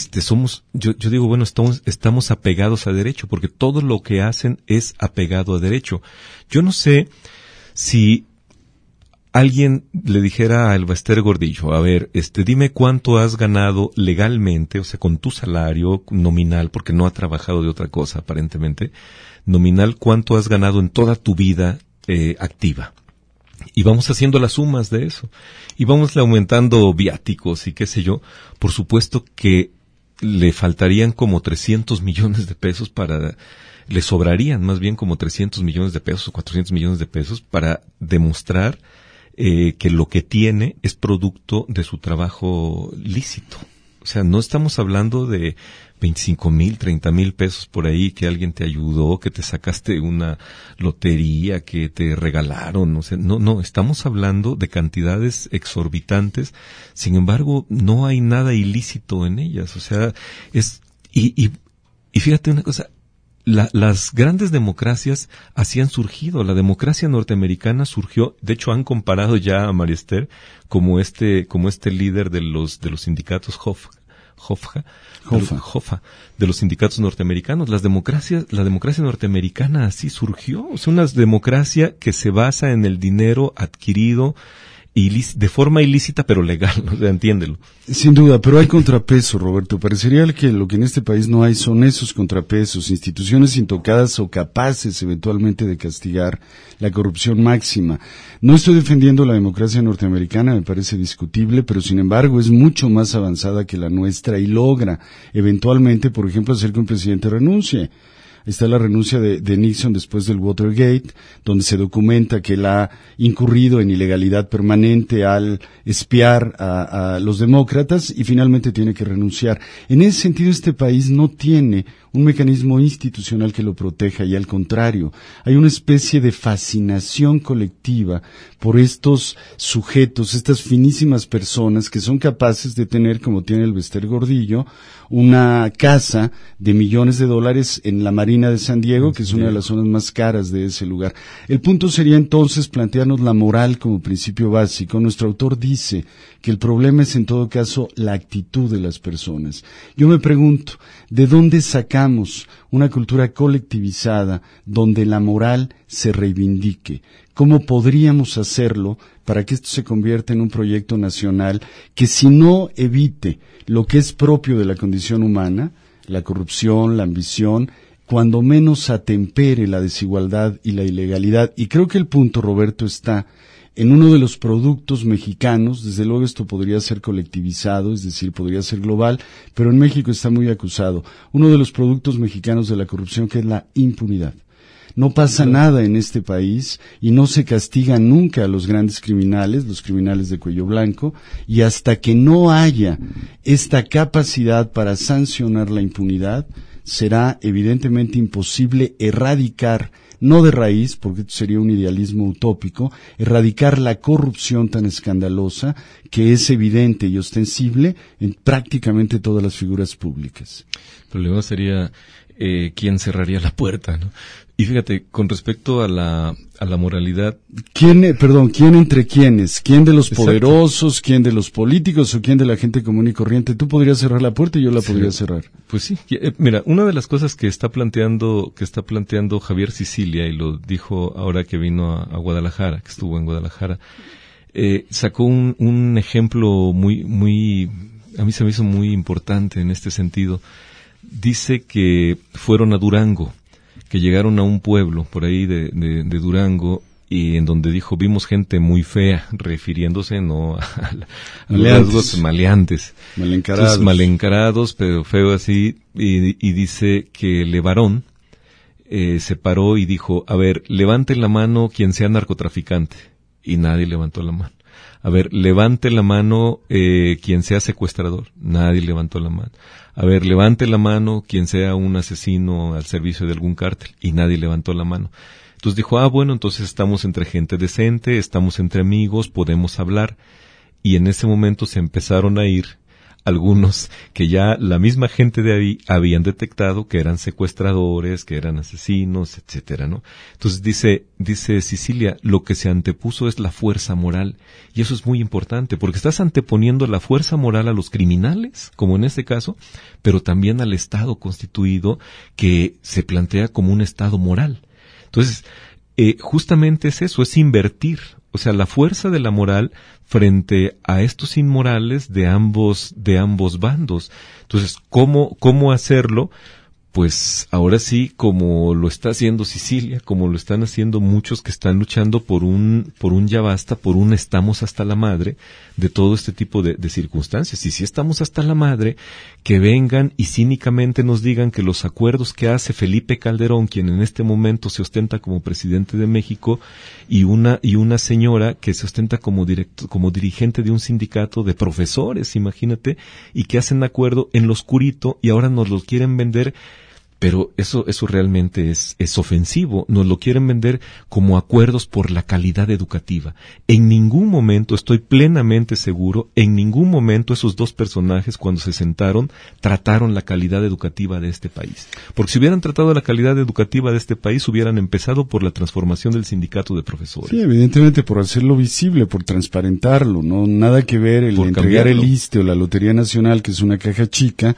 Yo digo, bueno, estamos apegados a derecho, porque todo lo que hacen es apegado a derecho. Yo no sé si alguien le dijera a Elbester Gordillo, a ver, dime cuánto has ganado legalmente, o sea, con tu salario nominal, porque no ha trabajado de otra cosa, aparentemente, nominal, cuánto has ganado en toda tu vida activa. Y vamos haciendo las sumas de eso. Y vamos aumentando viáticos y qué sé yo. Por supuesto que le faltarían como 300 millones de pesos le sobrarían más bien como 300 millones de pesos o 400 millones de pesos para demostrar que lo que tiene es producto de su trabajo lícito. O sea, no estamos hablando de 25,000, 30,000 pesos por ahí que alguien te ayudó, que te sacaste una lotería, que te regalaron, no sé, no, estamos hablando de cantidades exorbitantes. Sin embargo, no hay nada ilícito en ellas, o sea, y fíjate una cosa, las grandes democracias así han surgido. La democracia norteamericana surgió, de hecho han comparado ya a María Esther como este líder de los sindicatos Hoffa, de los sindicatos norteamericanos. La democracia norteamericana así surgió. Es una democracia que se basa en el dinero adquirido de forma ilícita pero legal, o sea, entiéndelo.
Sin duda, pero hay contrapeso, Roberto. Parecería que lo que en este país no hay son esos contrapesos, instituciones intocadas o capaces eventualmente de castigar la corrupción máxima. No estoy defendiendo la democracia norteamericana, me parece discutible, pero sin embargo es mucho más avanzada que la nuestra y logra eventualmente, por ejemplo, hacer que un presidente renuncie. Está la renuncia de Nixon después del Watergate, donde se documenta que él ha incurrido en ilegalidad permanente al espiar a los demócratas y finalmente tiene que renunciar. En ese sentido, este país no tiene un mecanismo institucional que lo proteja y al contrario, hay una especie de fascinación colectiva por estos sujetos, estas finísimas personas que son capaces de tener, como tiene Elbester Gordillo, una casa de millones de dólares en la Marina de San Diego, que es una de las zonas más caras de ese lugar. El punto sería entonces plantearnos la moral como principio básico. Nuestro autor dice que el problema es en todo caso la actitud de las personas. Yo me pregunto, ¿de dónde sacamos una cultura colectivizada donde la moral se reivindique? ¿Cómo podríamos hacerlo para que esto se convierta en un proyecto nacional que, si no evite lo que es propio de la condición humana, la corrupción, la ambición, cuando menos atempere la desigualdad y la ilegalidad? Y creo que el punto, Roberto, está en uno de los productos mexicanos. Desde luego esto podría ser colectivizado, es decir, podría ser global, pero en México está muy acusado. Uno de los productos mexicanos de la corrupción, que es la impunidad. no pasa nada en este país y no se castiga nunca a los grandes criminales, los criminales de cuello blanco, y hasta que no haya esta capacidad para sancionar la impunidad, será evidentemente imposible erradicar, no de raíz, porque esto sería un idealismo utópico, erradicar la corrupción tan escandalosa que es evidente y ostensible en prácticamente todas las figuras públicas.
El problema sería quién cerraría la puerta, ¿no? Y fíjate, con respecto a la moralidad...
¿Quién entre quiénes? ¿Quién de los poderosos? ¿Quién de los políticos? ¿O quién de la gente común y corriente? Tú podrías cerrar la puerta y yo la podría cerrar.
Pues sí. Mira, una de las cosas que está planteando Javier Sicilia, y lo dijo ahora que vino a Guadalajara, que estuvo en Guadalajara, sacó un ejemplo muy, a mí se me hizo muy importante en este sentido. Dice que fueron a Durango, que llegaron a un pueblo por ahí de Durango, y en donde dijo, vimos gente muy fea, refiriéndose no a los rasgos maleantes. Malencarados, pero feo así, y dice que Levarón se paró y dijo, a ver, levante la mano quien sea narcotraficante, y nadie levantó la mano. A ver, levante la mano quien sea secuestrador, nadie levantó la mano. A ver, levante la mano quien sea un asesino al servicio de algún cártel, y nadie levantó la mano. Entonces dijo, bueno, entonces estamos entre gente decente, estamos entre amigos, podemos hablar. Y en ese momento se empezaron a ir algunos que ya la misma gente de ahí habían detectado que eran secuestradores, que eran asesinos, etcétera, ¿no? Entonces dice Sicilia, lo que se antepuso es la fuerza moral, y eso es muy importante, porque estás anteponiendo la fuerza moral a los criminales, como en este caso, pero también al Estado constituido, que se plantea como un Estado moral. Entonces, justamente es eso, es invertir, o sea, la fuerza de la moral frente a estos inmorales de ambos bandos. Entonces, ¿cómo hacerlo? Pues ahora sí, como lo está haciendo Sicilia, como lo están haciendo muchos que están luchando por un ya basta, por un estamos hasta la madre de todo este tipo de circunstancias. Y si estamos hasta la madre, que vengan y cínicamente nos digan que los acuerdos que hace Felipe Calderón, quien en este momento se ostenta como presidente de México, y una señora que se ostenta como dirigente de un sindicato de profesores, imagínate, y que hacen acuerdo en lo oscurito y ahora nos lo quieren vender. Pero eso realmente es ofensivo. Nos lo quieren vender como acuerdos por la calidad educativa. En ningún momento, estoy plenamente seguro, en ningún momento esos dos personajes, cuando se sentaron, trataron la calidad educativa de este país. Porque si hubieran tratado la calidad educativa de este país, hubieran empezado por la transformación del sindicato de profesores.
Sí, evidentemente por hacerlo visible, por transparentarlo, no nada que ver el por entregar cambiarlo. El ISSSTE o la Lotería Nacional, que es una caja chica,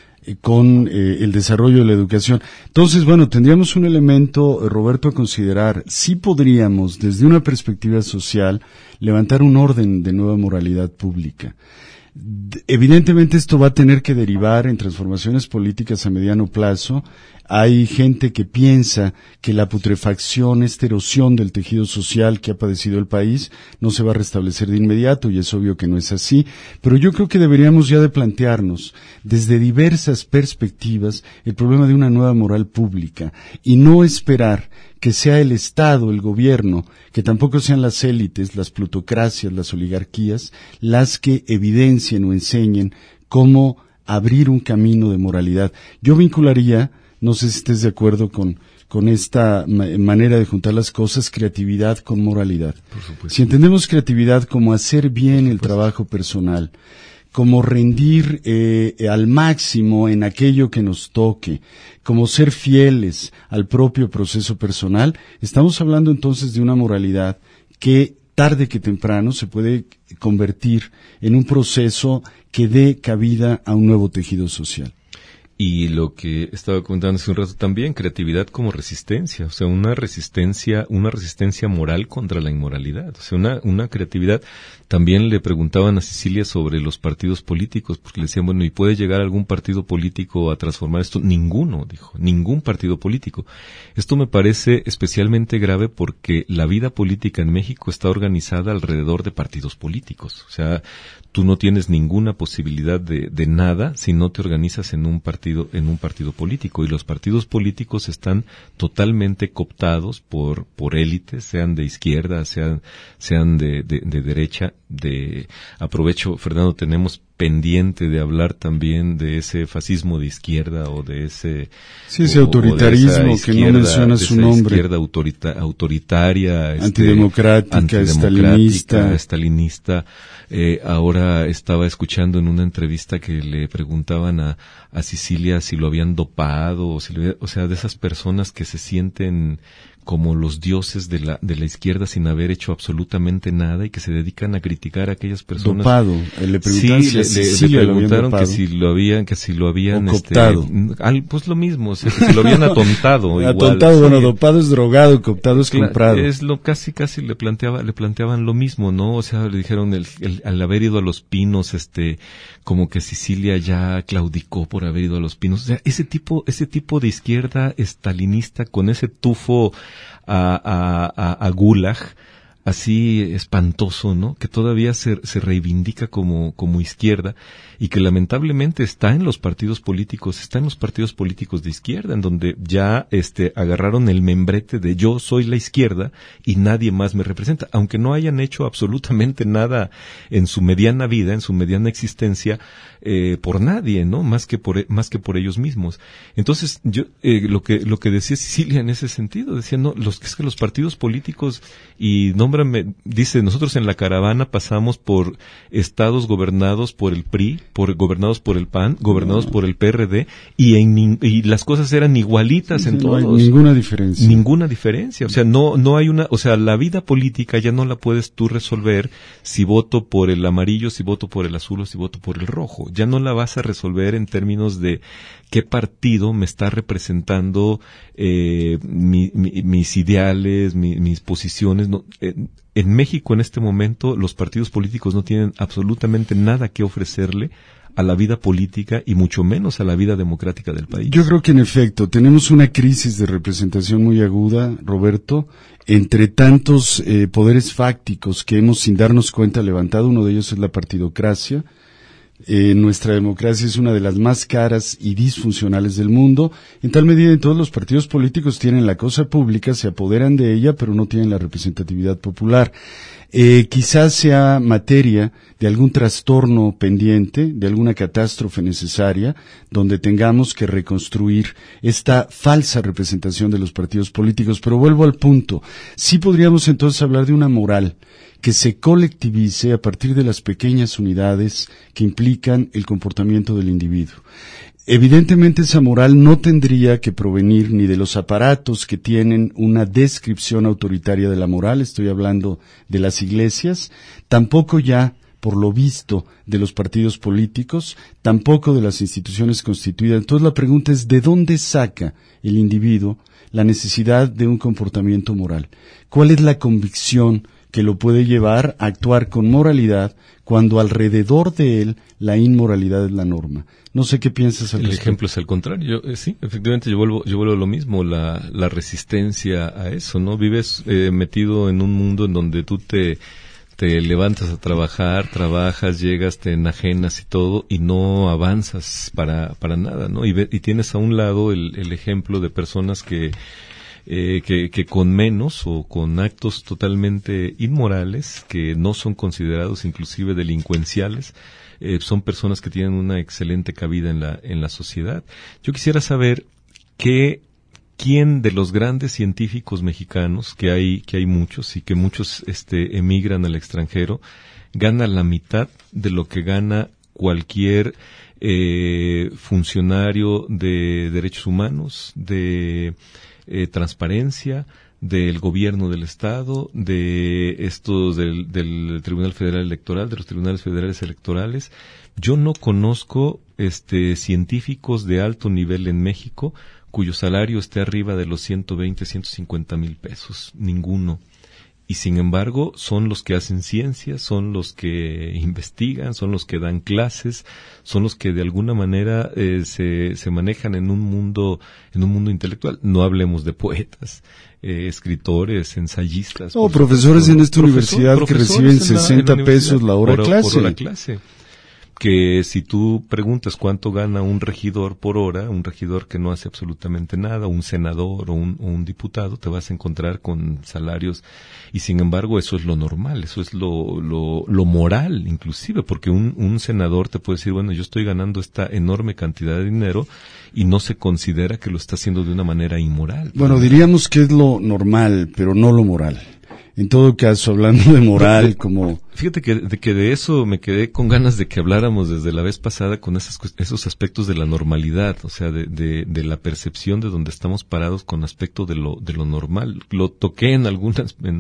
con el desarrollo de la educación. Entonces, bueno, tendríamos un elemento, Roberto, a considerar. Sí podríamos, desde una perspectiva social, levantar un orden de nueva moralidad pública. Evidentemente esto va a tener que derivar en transformaciones políticas a mediano plazo. Hay gente que piensa que la putrefacción, esta erosión del tejido social que ha padecido el país no se va a restablecer de inmediato, y es obvio que no es así, pero yo creo que deberíamos ya de plantearnos desde diversas perspectivas el problema de una nueva moral pública y no esperar que sea el Estado, el gobierno, que tampoco sean las élites, las plutocracias, las oligarquías, las que evidencien o enseñen cómo abrir un camino de moralidad. Yo vincularía, no sé si estés de acuerdo con esta manera de juntar las cosas, creatividad con moralidad.
Por supuesto.
Si entendemos creatividad como hacer bien el trabajo personal, como rendir al máximo en aquello que nos toque, como ser fieles al propio proceso personal, estamos hablando entonces de una moralidad que tarde que temprano se puede convertir en un proceso que dé cabida a un nuevo tejido social.
Y lo que estaba comentando hace un rato también, creatividad como resistencia, o sea, una resistencia moral contra la inmoralidad, o sea, una creatividad. También le preguntaban a Sicilia sobre los partidos políticos, porque le decían, bueno, ¿y puede llegar algún partido político a transformar esto? Ninguno, dijo, ningún partido político. Esto me parece especialmente grave porque la vida política en México está organizada alrededor de partidos políticos, o sea, tú no tienes ninguna posibilidad de nada si no te organizas en un partido partido político, y los partidos políticos están totalmente cooptados por élites, sean de izquierda, sean de derecha. Aprovecho, Fernando, tenemos pendiente de hablar también de ese fascismo de izquierda o de ese
ese autoritarismo izquierda, que no menciona su nombre,
izquierda autoritaria,
antidemocrática,
estalinista. Ahora estaba escuchando en una entrevista que le preguntaban a Sicilia si lo habían dopado, o sea, de esas personas que se sienten como los dioses de la izquierda sin haber hecho absolutamente nada y que se dedican a criticar a aquellas personas.
Dopado. Le
preguntaron que si lo habían
cooptado.
Pues lo mismo, o sea, que si lo habían atontado.
Atontado, bueno, dopado es drogado, cooptado es comprado.
Es casi le planteaban lo mismo, ¿no? O sea, le dijeron al haber ido a Los Pinos, como que Sicilia ya claudicó por haber ido a Los Pinos. O sea, ese tipo de izquierda estalinista con ese tufo a Gulag, así espantoso, ¿no? Que todavía se reivindica como izquierda, y que lamentablemente está en los partidos políticos de izquierda, en donde ya agarraron el membrete de yo soy la izquierda y nadie más me representa, aunque no hayan hecho absolutamente nada en su mediana vida, en su mediana existencia, por nadie, ¿no? Más que por ellos mismos. Entonces, yo lo que decía Cecilia en ese sentido, decía, no, es que los partidos políticos, y nómbrame, dice, nosotros en la caravana pasamos por estados gobernados por el PRI, gobernados por el PAN, gobernados por el PRD, y las cosas eran igualitas en todos.
No hay ninguna diferencia.
O sea, no hay la vida política ya no la puedes tú resolver si voto por el amarillo, si voto por el azul o si voto por el rojo. Ya no la vas a resolver en términos de qué partido me está representando mis ideales, mis posiciones. No, en México en este momento los partidos políticos no tienen absolutamente nada que ofrecerle a la vida política y mucho menos a la vida democrática del país.
Yo creo que en efecto tenemos una crisis de representación muy aguda, Roberto, entre tantos poderes fácticos que hemos sin darnos cuenta levantado. Uno de ellos es la partidocracia. Nuestra democracia es una de las más caras y disfuncionales del mundo. En tal medida, en todos los partidos políticos tienen la cosa pública, se apoderan de ella, pero no tienen la representatividad popular. Quizás sea materia de algún trastorno pendiente, de alguna catástrofe necesaria, donde tengamos que reconstruir esta falsa representación de los partidos políticos. Pero vuelvo al punto. Sí podríamos entonces hablar de una moral que se colectivice a partir de las pequeñas unidades que implican el comportamiento del individuo. Evidentemente esa moral no tendría que provenir ni de los aparatos que tienen una descripción autoritaria de la moral, estoy hablando de las iglesias, tampoco ya, por lo visto, de los partidos políticos, tampoco de las instituciones constituidas. Entonces la pregunta es, ¿de dónde saca el individuo la necesidad de un comportamiento moral? ¿Cuál es la convicción que lo puede llevar a actuar con moralidad cuando alrededor de él la inmoralidad es la norma? No sé qué piensas al respecto.
El ejemplo es al contrario. Sí, efectivamente yo vuelvo a lo mismo, la resistencia a eso, ¿no? Vives metido en un mundo en donde tú te levantas a trabajar, trabajas, llegas, te enajenas y todo, y no avanzas para nada, ¿no? Y tienes a un lado el ejemplo de personas que con menos o con actos totalmente inmorales, que no son considerados inclusive delincuenciales, son personas que tienen una excelente cabida en la sociedad. Yo quisiera saber quién de los grandes científicos mexicanos, que hay muchos y que muchos emigran al extranjero, gana la mitad de lo que gana cualquier funcionario de derechos humanos, de transparencia, del gobierno del Estado, de estos del Tribunal Federal Electoral, de los tribunales federales electorales. Yo no conozco científicos de alto nivel en México cuyo salario esté arriba de los 120, 150 mil pesos. Ninguno. Y sin embargo, son los que hacen ciencia, son los que investigan, son los que dan clases, son los que de alguna manera se manejan en un mundo intelectual. No hablemos de poetas, escritores, ensayistas.
O profesores en esta universidad que reciben 60 pesos la hora clase.
que si tú preguntas cuánto gana un regidor por hora, un regidor que no hace absolutamente nada, un senador o un diputado, te vas a encontrar con salarios, y sin embargo eso es lo normal, eso es lo moral inclusive, porque un senador te puede decir, bueno, yo estoy ganando esta enorme cantidad de dinero y no se considera que lo está haciendo de una manera inmoral.
Bueno, diríamos que es lo normal, pero no lo moral. En todo caso, hablando de moral, como...
Fíjate que de eso me quedé con ganas de que habláramos desde la vez pasada con esos aspectos de la normalidad, o sea, de la percepción de donde estamos parados con aspecto de lo normal. Lo toqué en algún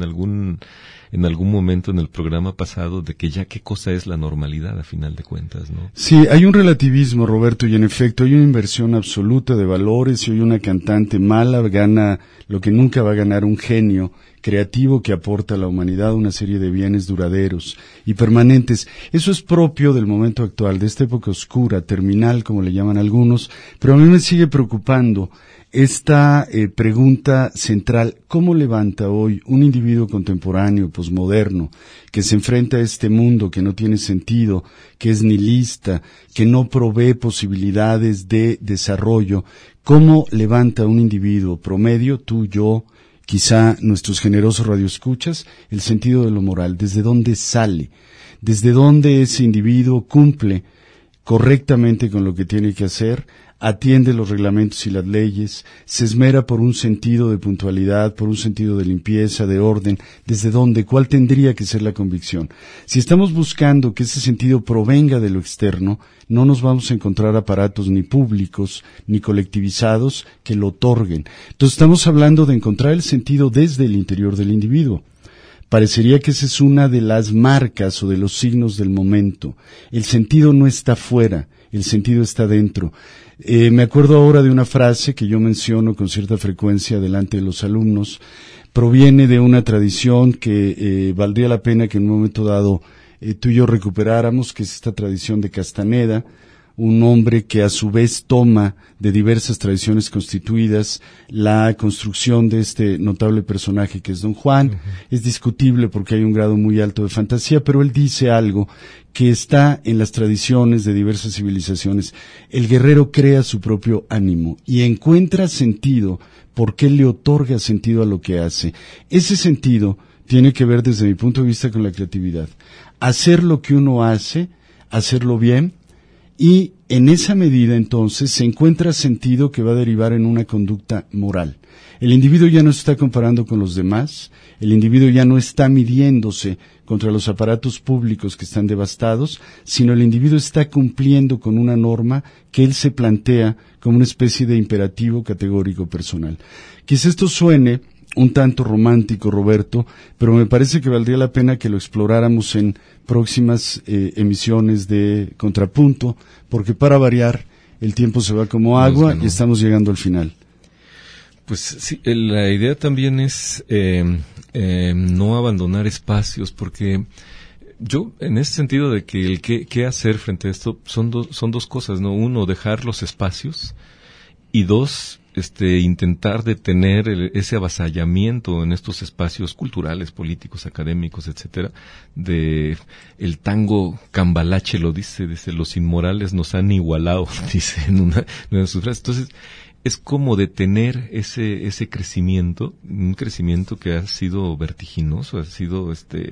momento en el programa pasado de que ya qué cosa es la normalidad a final de cuentas, ¿no?
Sí, hay un relativismo, Roberto, y en efecto hay una inversión absoluta de valores, y hoy una cantante mala gana lo que nunca va a ganar un genio creativo que aporta a la humanidad una serie de bienes duraderos y permanentes. Eso es propio del momento actual, de esta época oscura, terminal, como le llaman algunos, pero a mí me sigue preocupando esta pregunta central: ¿cómo levanta hoy un individuo contemporáneo, posmoderno, que se enfrenta a este mundo que no tiene sentido, que es nihilista, que no provee posibilidades de desarrollo? ¿Cómo levanta un individuo promedio, tú, yo, quizá nuestros generosos radioescuchas, el sentido de lo moral? ¿Desde dónde sale? ¿Desde dónde ese individuo cumple correctamente con lo que tiene que hacer? Atiende los reglamentos y las leyes, se esmera por un sentido de puntualidad, por un sentido de limpieza, de orden. ¿Desde dónde? ¿Cuál tendría que ser la convicción? Si estamos buscando que ese sentido provenga de lo externo, no nos vamos a encontrar aparatos ni públicos ni colectivizados que lo otorguen. Entonces estamos hablando de encontrar el sentido desde el interior del individuo. Parecería que esa es una de las marcas o de los signos del momento. El sentido no está fuera, el sentido está dentro. Me acuerdo ahora de una frase que yo menciono con cierta frecuencia delante de los alumnos. Proviene de una tradición que valdría la pena que en un momento dado tú y yo recuperáramos, que es esta tradición de Castaneda, un hombre que a su vez toma de diversas tradiciones constituidas la construcción de este notable personaje que es Don Juan. Uh-huh. Es discutible porque hay un grado muy alto de fantasía, pero él dice algo que está en las tradiciones de diversas civilizaciones. El guerrero crea su propio ánimo y encuentra sentido porque él le otorga sentido a lo que hace. Ese sentido tiene que ver, desde mi punto de vista, con la creatividad. Hacer lo que uno hace, hacerlo bien, y en esa medida entonces se encuentra sentido que va a derivar en una conducta moral. El individuo ya no se está comparando con los demás, el individuo ya no está midiéndose contra los aparatos públicos que están devastados, sino el individuo está cumpliendo con una norma que él se plantea como una especie de imperativo categórico personal. Quizá esto suene un tanto romántico, Roberto, pero me parece que valdría la pena que lo exploráramos en próximas emisiones de Contrapunto, porque para variar el tiempo se va como agua y estamos llegando al final.
Pues sí, la idea también es no abandonar espacios, porque yo, en ese sentido de que el qué hacer frente a esto, son dos cosas, ¿no? Uno, dejar los espacios, y dos, intentar detener ese avasallamiento en estos espacios culturales, políticos, académicos, etcétera, de el tango Cambalache lo dice, los inmorales nos han igualado, dice en una de sus frases. Entonces, es como detener ese crecimiento, un crecimiento que ha sido vertiginoso, ha sido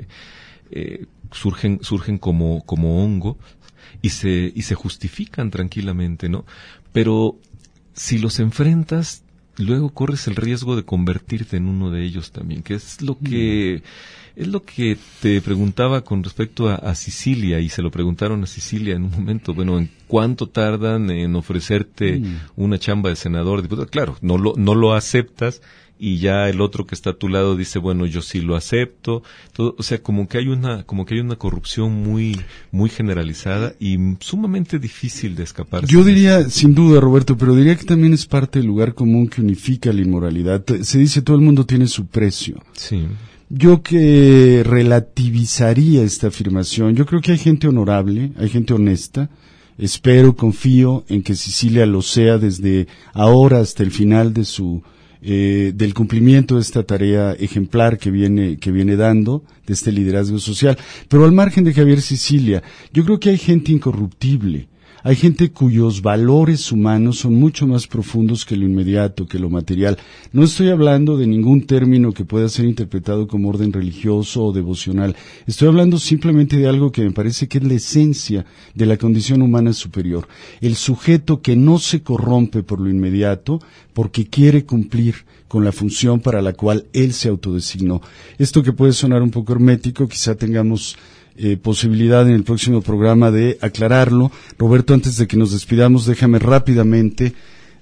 surgen como hongo y se justifican tranquilamente, ¿no? Pero si los enfrentas, luego corres el riesgo de convertirte en uno de ellos también, que es lo que te preguntaba con respecto a Sicilia, y se lo preguntaron a Sicilia en un momento. Bueno, ¿en cuánto tardan en ofrecerte una chamba de senador, diputado? Claro, no lo aceptas, y ya el otro que está a tu lado dice, bueno, yo sí lo acepto. Todo, o sea, como que hay una corrupción muy muy generalizada y sumamente difícil de escapar.
Yo diría, sin duda, Roberto, pero diría que también es parte del lugar común que unifica la inmoralidad. Se dice, todo el mundo tiene su precio.
Sí.
Yo que relativizaría esta afirmación. Yo creo que hay gente honorable, hay gente honesta. Espero, confío en que Sicilia lo sea desde ahora hasta el final de su del cumplimiento de esta tarea ejemplar que viene dando, de este liderazgo social. Pero al margen de Javier Sicilia, yo creo que hay gente incorruptible. Hay gente cuyos valores humanos son mucho más profundos que lo inmediato, que lo material. No estoy hablando de ningún término que pueda ser interpretado como orden religioso o devocional. Estoy hablando simplemente de algo que me parece que es la esencia de la condición humana superior. El sujeto que no se corrompe por lo inmediato porque quiere cumplir con la función para la cual él se autodesignó. Esto que puede sonar un poco hermético, quizá tengamos posibilidad en el próximo programa de aclararlo. Roberto, antes de que nos despidamos, déjame rápidamente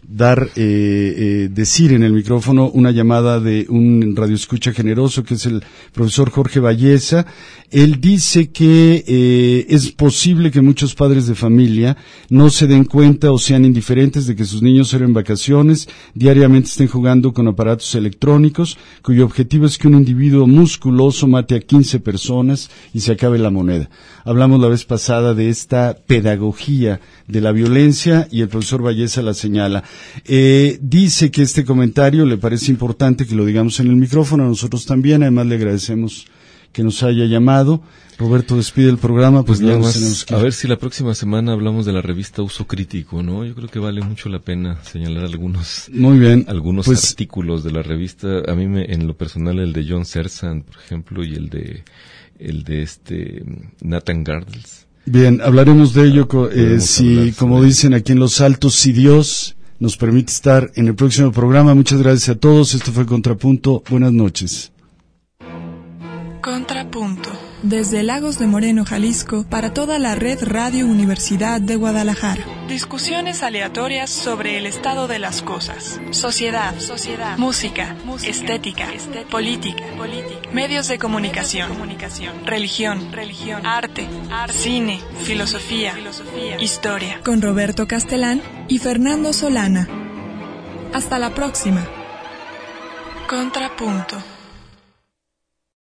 decir en el micrófono una llamada de un radioescucha generoso que es el profesor Jorge Valleza. Él dice que es posible que muchos padres de familia no se den cuenta o sean indiferentes de que sus niños en vacaciones diariamente estén jugando con aparatos electrónicos cuyo objetivo es que un individuo musculoso mate a 15 personas y se acabe la moneda. Hablamos la vez pasada de esta pedagogía de la violencia y el profesor Valleza la señala. Dice que este comentario le parece importante que lo digamos en el micrófono, a nosotros también, además le agradecemos que nos haya llamado. Roberto, despide el programa, pues
nada más, a ver si la próxima semana hablamos de la revista Uso Crítico, ¿no? Yo creo que vale mucho la pena señalar algunos artículos de la revista. A mí en lo personal el de John Serzan, por ejemplo, y el de Nathan Gardels.
Bien, hablaremos de ello como dicen aquí en Los Altos, si Dios nos permite estar en el próximo programa. Muchas gracias a todos. Esto fue Contrapunto. Buenas noches.
Contrapunto. Desde Lagos de Moreno, Jalisco, para toda la red Radio Universidad de Guadalajara. Discusiones aleatorias sobre el estado de las cosas. Sociedad, música, estética, política, medios de comunicación, religión, arte, cine, filosofía, historia. Con Roberto Castelán y Fernando Solana. Hasta la próxima. Contrapunto.